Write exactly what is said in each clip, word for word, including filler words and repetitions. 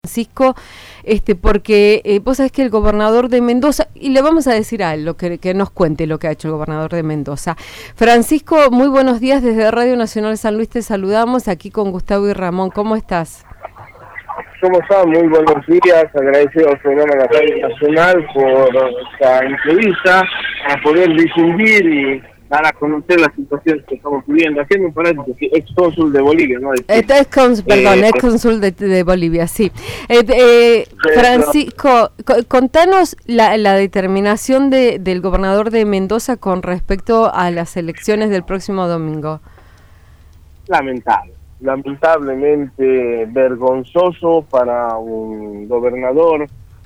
Francisco, este, porque eh, vos sabés que el gobernador de Mendoza, y le vamos a decir a él lo que, que nos cuente lo que ha hecho el gobernador de Mendoza. Francisco, muy buenos días, desde Radio Nacional San Luis te saludamos, aquí con Gustavo y Ramón, ¿cómo estás? ¿Cómo están? Muy buenos días, agradecido al programa de la Radio Nacional por esta entrevista, para poder difundir y dar a conocer la situación que estamos viviendo. Haciendo un paréntesis, ex cónsul de Bolivia, ¿no? Este es cons, perdón, eh, ex cónsul de, de Bolivia, sí. Eh, eh, Francisco, co- contanos la, la determinación de, del gobernador de Mendoza con respecto a las elecciones del próximo domingo. Lamentable, lamentablemente vergonzoso para un gobernador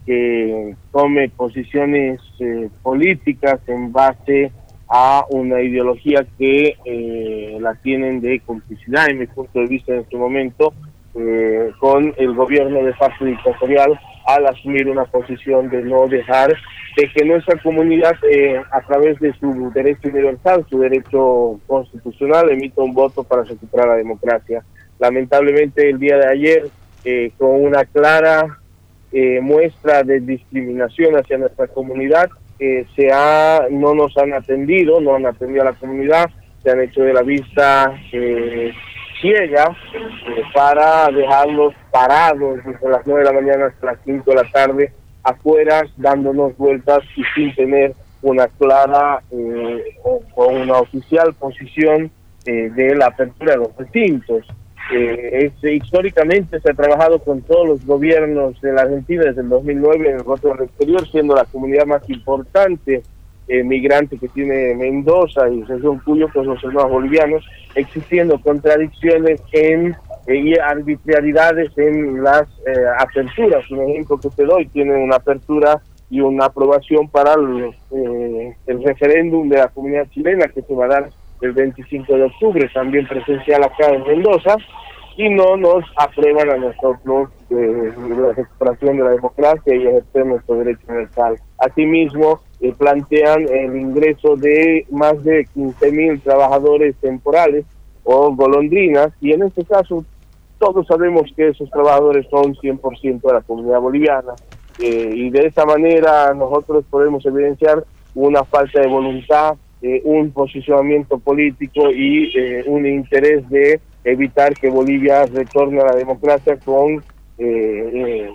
que tome posiciones eh, políticas en base a una ideología que eh, la tienen de complicidad, en mi punto de vista en este momento, eh, con el gobierno de facto dictatorial, al asumir una posición de no dejar de que nuestra comunidad, eh, a través de su derecho universal, su derecho constitucional, emita un voto para recuperar la democracia. Lamentablemente el día de ayer, eh, con una clara eh, muestra de discriminación hacia nuestra comunidad, Eh, se ha, no nos han atendido, no han atendido a la comunidad, se han hecho de la vista eh, ciega eh, para dejarlos parados desde las nueve de la mañana hasta las cinco de la tarde afuera, dándonos vueltas y sin tener una clara eh, o, o una oficial posición eh, de la apertura de los recintos. Eh, es, históricamente se ha trabajado con todos los gobiernos de la Argentina desde el dos mil nueve en el voto del exterior, siendo la comunidad más importante eh, migrante que tiene Mendoza y región Cuyo, pues los hermanos bolivianos, existiendo contradicciones en eh, y arbitrariedades en las eh, aperturas. Un ejemplo que te doy, tiene una apertura y una aprobación para el, eh, el referéndum de la comunidad chilena que se va a dar el veinticinco de octubre, también presencial acá en Mendoza, y no nos aprueban a nosotros eh, la recuperación de la democracia y ejercer nuestro derecho universal. Asimismo, eh, plantean el ingreso de más de quince mil trabajadores temporales o golondrinas, y en este caso todos sabemos que esos trabajadores son cien por ciento de la comunidad boliviana, eh, y de esa manera nosotros podemos evidenciar una falta de voluntad, Eh, un posicionamiento político y eh, un interés de evitar que Bolivia retorne a la democracia con eh, eh,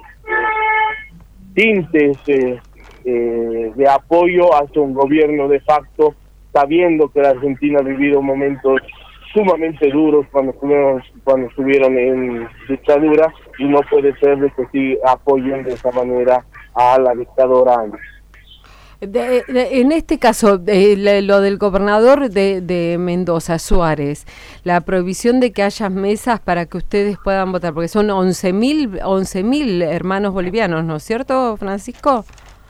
tintes eh, eh, de apoyo hacia un gobierno de facto, sabiendo que la Argentina ha vivido momentos sumamente duros cuando estuvieron, cuando estuvieron en dictadura, y no puede ser de que sí apoyen de esa manera a la dictadora. De, de, en este caso, de, de, lo del gobernador de, de Mendoza, Suárez, la prohibición de que haya mesas para que ustedes puedan votar, porque son once mil hermanos bolivianos, ¿no es cierto, Francisco?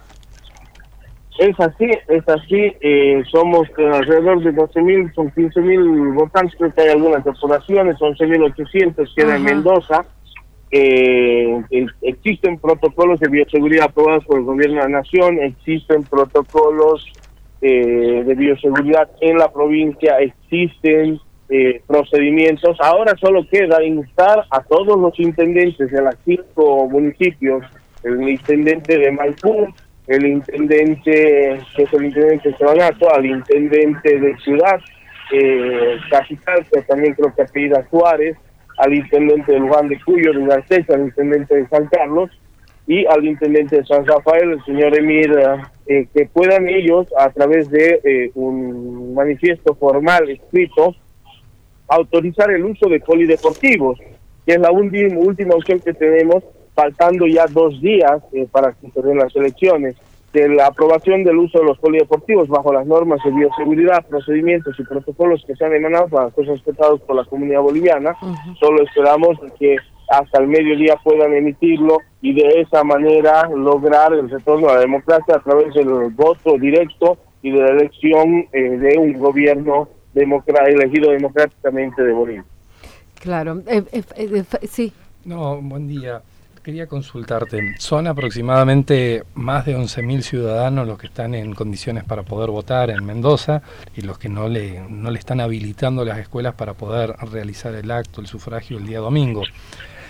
Es así, es así, eh, somos alrededor de doce mil, son quince mil votantes, creo que hay algunas depuraciones, once mil ochocientos queda en Mendoza. Eh, existen protocolos de bioseguridad aprobados por el gobierno de la nación, existen protocolos eh, de bioseguridad en la provincia, existen eh, procedimientos. Ahora solo queda instar a todos los intendentes de los cinco municipios, el intendente de Maipú, el intendente, que es el intendente de Sabanato, al intendente de Ciudad eh, Capital, que también creo que apellida Suárez, al intendente de Luján de Cuyo, de Garcés, al intendente de San Carlos y al intendente de San Rafael, el señor Emir, eh, que puedan ellos, a través de eh, un manifiesto formal escrito, autorizar el uso de polideportivos, que es la última, última opción que tenemos, faltando ya dos días eh, para que se den las elecciones. De la aprobación del uso de los polideportivos bajo las normas de bioseguridad, procedimientos y protocolos que se han emanado para ser respetados por la comunidad boliviana, uh-huh. Solo esperamos que hasta el mediodía puedan emitirlo y de esa manera lograr el retorno a la democracia a través del voto directo y de la elección eh, de un gobierno democr- elegido democráticamente de Bolivia. Claro, eh, eh, eh, sí. No, buen día. Quería consultarte, son aproximadamente más de once mil ciudadanos los que están en condiciones para poder votar en Mendoza y los que no le, no le están habilitando las escuelas para poder realizar el acto, el sufragio el día domingo.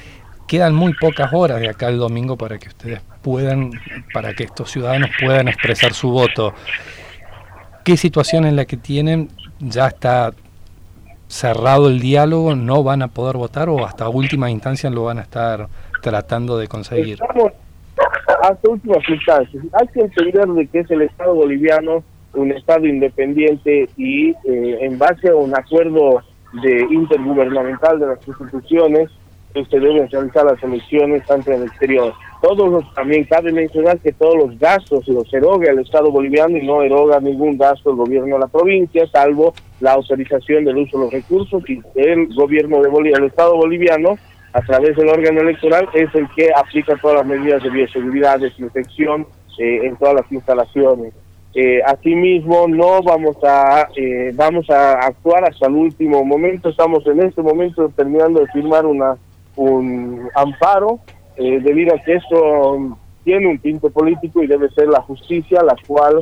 quedan muy pocas horas de acá al domingo para que ustedes puedan, para que estos ciudadanos puedan expresar su voto. ¿Qué situación en la que tienen? ¿Ya está cerrado el diálogo? ¿No van a poder votar o hasta última instancia lo van a estar tratando de conseguir? Estamos hasta últimas instancias. Hay que entender de que es el Estado boliviano un Estado independiente y eh, en base a un acuerdo de intergubernamental de las instituciones que se deben realizar las elecciones tanto en el exterior. Todos los, también cabe mencionar que todos los gastos los eroga el Estado boliviano y no eroga ningún gasto el gobierno de la provincia, salvo la autorización del uso de los recursos, y el gobierno de Bolivia, el Estado boliviano, a través del órgano electoral, es el que aplica todas las medidas de bioseguridad, desinfección eh, en todas las instalaciones. Eh, asimismo, no vamos a eh, vamos a actuar hasta el último momento. Estamos en este momento terminando de firmar una un amparo, eh, debido a que esto tiene un tinte político y debe ser la justicia la cual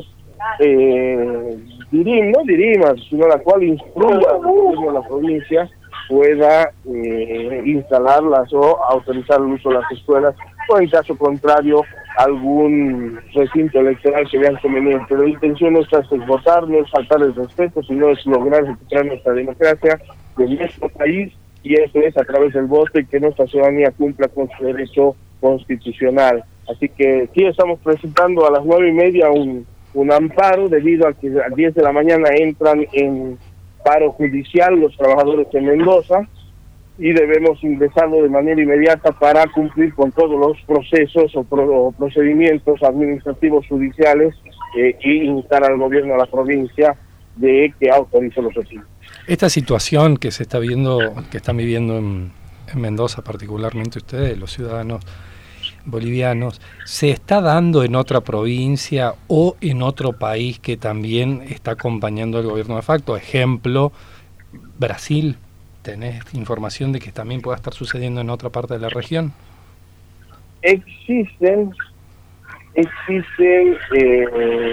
eh, dirim, no dirima, sino la cual instruya al gobierno de la provincia pueda eh, instalarlas o autorizar el uso de las escuelas, o en caso contrario algún recinto electoral que vean conveniente. Pero la intención nuestra es votar, no es faltar el respeto, sino es lograr recuperar nuestra democracia de nuestro país, y eso es a través del voto y que nuestra ciudadanía cumpla con su derecho constitucional. Así que sí, estamos presentando a las nueve y media un, un amparo debido a que a diez de la mañana entran en paro judicial los trabajadores en Mendoza, y debemos ingresarlo de manera inmediata para cumplir con todos los procesos o, pro, o procedimientos administrativos judiciales eh, y instar al gobierno de la provincia de que autorice los recintos. Esta situación que se está viendo, que están viviendo en, en Mendoza, particularmente ustedes, los ciudadanos bolivianos, ¿se está dando en otra provincia o en otro país que también está acompañando al gobierno de facto? Ejemplo, Brasil. ¿Tenés información de que también pueda estar sucediendo en otra parte de la región? Existen, existen eh,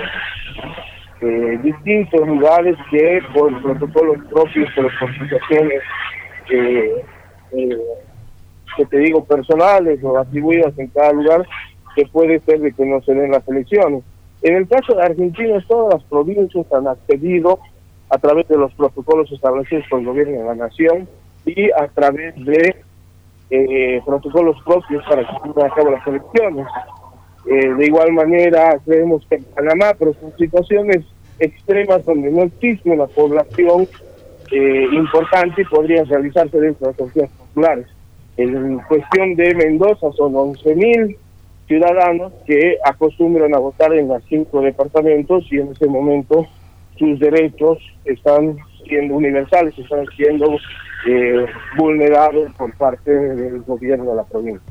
eh, distintos lugares que por protocolos propios, por situaciones eh, eh, que te digo personales o atribuidas en cada lugar, que puede ser de que no se den las elecciones. En el caso de Argentina, todas las provincias han accedido a través de los protocolos establecidos por el gobierno de la nación y a través de eh, protocolos propios para que se lleven a cabo las elecciones. Eh, de igual manera, creemos que en Panamá, pero son situaciones extremas donde no existe una población eh, importante y podrían realizarse dentro de las elecciones populares. En cuestión de Mendoza son once mil ciudadanos que acostumbran a votar en los cinco departamentos, y en ese momento sus derechos están siendo universales, están siendo eh, vulnerados por parte del gobierno de la provincia.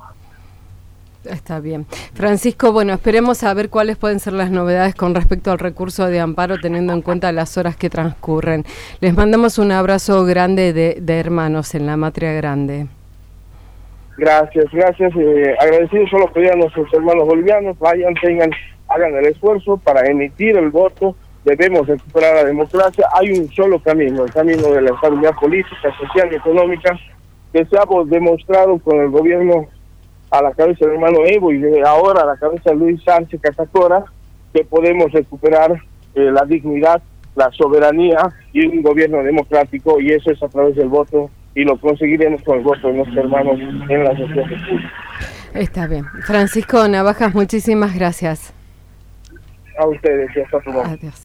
Está bien. Francisco, bueno, esperemos a ver cuáles pueden ser las novedades con respecto al recurso de amparo, teniendo en cuenta las horas que transcurren. Les mandamos un abrazo grande de, de hermanos en la Matria Grande. Gracias, gracias. Eh, agradecido solo pedir a nuestros hermanos bolivianos, vayan, tengan, hagan el esfuerzo para emitir el voto. Debemos recuperar la democracia. Hay un solo camino, el camino de la estabilidad política, social y económica, que se ha demostrado con el gobierno a la cabeza del hermano Evo y de ahora a la cabeza de Luis Sánchez Catacora, que podemos recuperar eh, la dignidad, la soberanía y un gobierno democrático, y eso es a través del voto, y lo conseguiremos con el voto de nuestros hermanos en las elecciones públicas. Está bien. Francisco Navajas, muchísimas gracias. A ustedes, y hasta pronto. Adiós.